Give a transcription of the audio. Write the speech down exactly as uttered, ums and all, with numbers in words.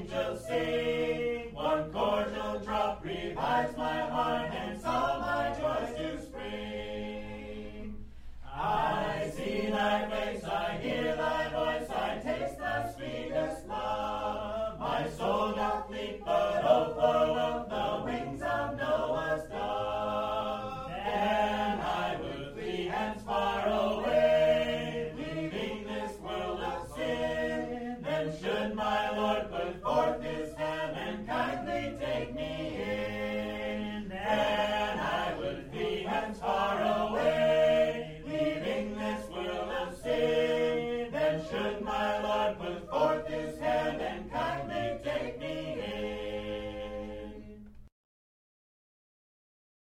angels sing. One cordial drop revives my heart, hence all my joys do spring. I see thy face, I hear thy voice, I taste the sweetest love. My soul doth leap